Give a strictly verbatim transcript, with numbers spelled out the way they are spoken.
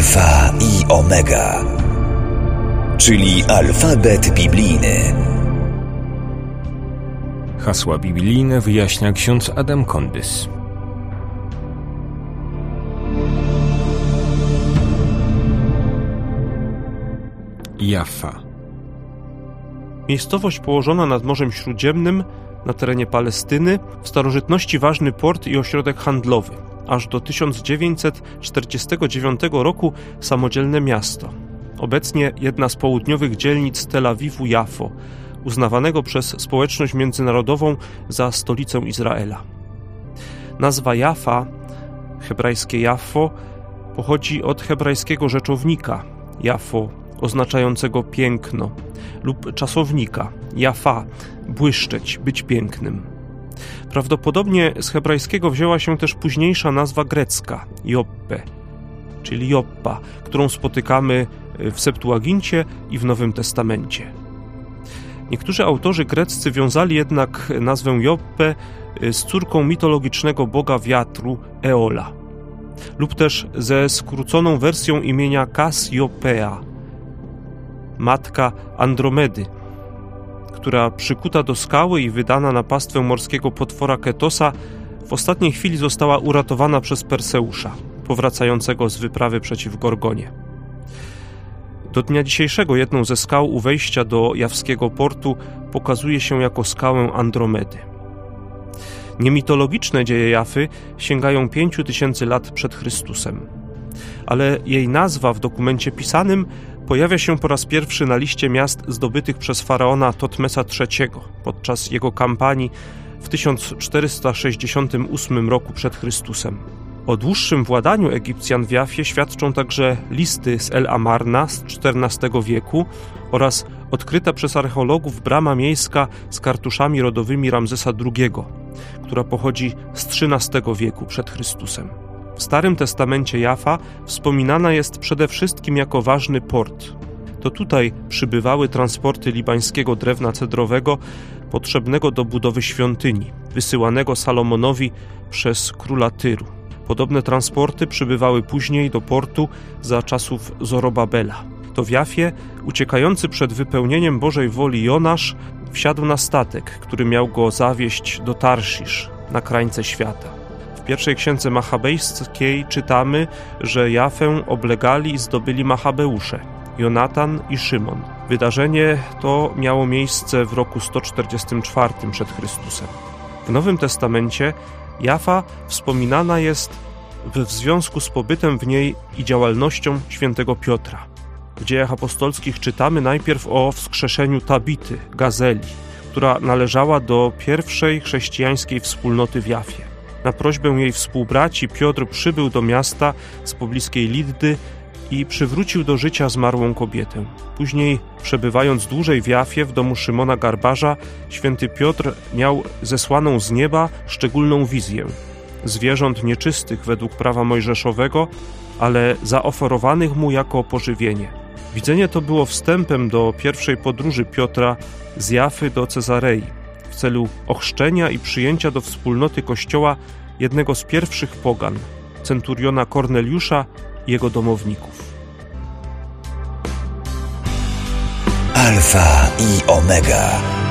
Alfa i Omega, czyli alfabet biblijny. Hasła biblijne wyjaśnia ksiądz Adam Kondys. Jaffa. Miejscowość położona nad Morzem Śródziemnym, na terenie Palestyny, w starożytności ważny port i ośrodek handlowy. Aż do tysiąc dziewięćset czterdziestego dziewiątego roku samodzielne miasto. Obecnie jedna z południowych dzielnic Tel Awiwu Jafo, uznawanego przez społeczność międzynarodową za stolicę Izraela. Nazwa Jaffa, hebrajskie Jaffo, pochodzi od hebrajskiego rzeczownika Jafo, oznaczającego piękno, lub czasownika Jaffa, błyszczeć, być pięknym. Prawdopodobnie z hebrajskiego wzięła się też późniejsza nazwa grecka Joppe, czyli Joppa, którą spotykamy w Septuagincie i w Nowym Testamencie. Niektórzy autorzy greccy wiązali jednak nazwę Joppe z córką mitologicznego boga wiatru Eola, lub też ze skróconą wersją imienia Kasjopea, matka Andromedy, która przykuta do skały i wydana na pastwę morskiego potwora Ketosa w ostatniej chwili została uratowana przez Perseusza, powracającego z wyprawy przeciw Gorgonie. Do dnia dzisiejszego jedną ze skał u wejścia do jawskiego portu pokazuje się jako skałę Andromedy. Niemitologiczne dzieje Jafy sięgają pięciu tysięcy lat przed Chrystusem, ale jej nazwa w dokumencie pisanym pojawia się po raz pierwszy na liście miast zdobytych przez faraona Totmesa trzeciego podczas jego kampanii w tysiąc czterysta sześćdziesiątym ósmym roku przed Chrystusem. O dłuższym władaniu Egipcjan w Jafie świadczą także listy z El Amarna z czternastego wieku oraz odkryta przez archeologów brama miejska z kartuszami rodowymi Ramzesa drugiego, która pochodzi z trzynastego wieku przed Chrystusem. W Starym Testamencie Jaffa wspominana jest przede wszystkim jako ważny port. To tutaj przybywały transporty libańskiego drewna cedrowego potrzebnego do budowy świątyni, wysyłanego Salomonowi przez króla Tyru. Podobne transporty przybywały później do portu za czasów Zorobabela. To w Jafie uciekający przed wypełnieniem Bożej woli Jonasz wsiadł na statek, który miał go zawieźć do Tarszisz, na krańce świata. W pierwszej księdze machabejskiej czytamy, że Jafę oblegali i zdobyli Machabeusze, Jonatan i Szymon. Wydarzenie to miało miejsce w roku sto czterdziestym czwartym przed Chrystusem. W Nowym Testamencie Jaffa wspominana jest w związku z pobytem w niej i działalnością świętego Piotra. W Dziejach Apostolskich czytamy najpierw o wskrzeszeniu Tabity, Gazeli, która należała do pierwszej chrześcijańskiej wspólnoty w Jafie. Na prośbę jej współbraci Piotr przybył do miasta z pobliskiej Liddy i przywrócił do życia zmarłą kobietę. Później, przebywając dłużej w Jafie w domu Szymona Garbarza, święty Piotr miał zesłaną z nieba szczególną wizję zwierząt nieczystych według prawa mojżeszowego, ale zaoferowanych mu jako pożywienie. Widzenie to było wstępem do pierwszej podróży Piotra z Jafy do Cezarei w celu ochrzczenia i przyjęcia do wspólnoty Kościoła jednego z pierwszych pogan, centuriona Korneliusza i jego domowników. Alfa i Omega.